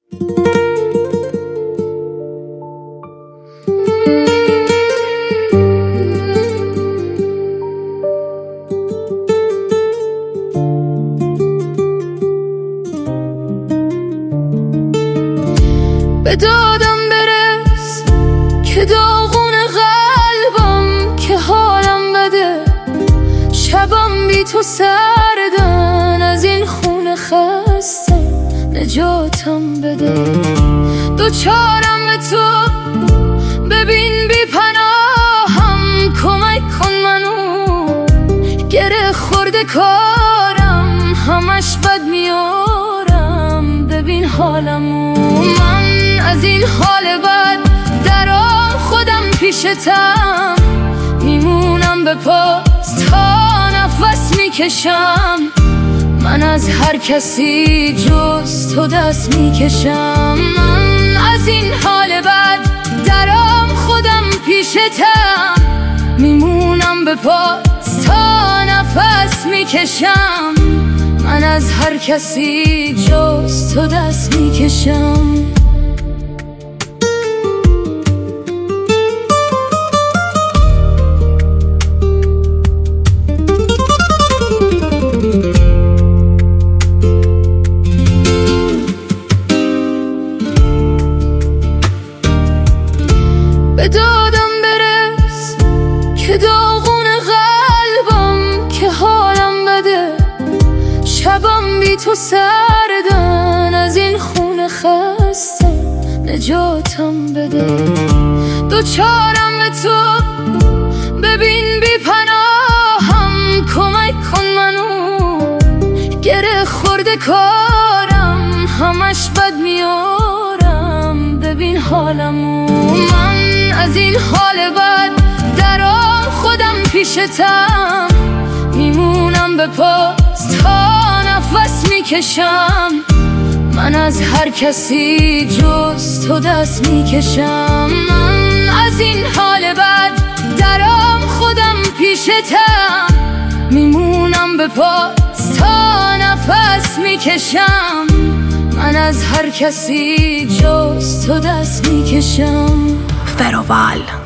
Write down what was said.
به دادم برس که داغون قلبم، که حالم بده شبم بی تو سردن، از این خون خسته نجاتم بده. دوچارم به تو ببین بی پناهم، کمک کن منو گره خورده کارم، همش بد میارم ببین حالمو. من از این حال بد درام خودم پیشتم، میمونم به پاس تا نفس میکشم. من از هر کسی جز تو دست میکشم. من از این حال بد درام خودم پیشتم، میمونم به پاس تا نفس میکشم. من از هر کسی جز تو دست میکشم. به دادم برس که داغون قلبم، که حالم بده شبم بی تو سردن، از این خون خسته نجاتم بده. دوچارم به تو ببین بی پناهم، کمک کن منو گره خورده کارم، همش بد میارم ببین حالمو. من از این حال بد درام خودم پیشتم، میمونم به پاس تا نفس میکشم. من از هر کسی جز تو دست میکشم. من از این حال بد درام خودم پیشتم، میمونم به پاس تا نفس میکشم. من از هر کسی جز تو دست میکشم. فروال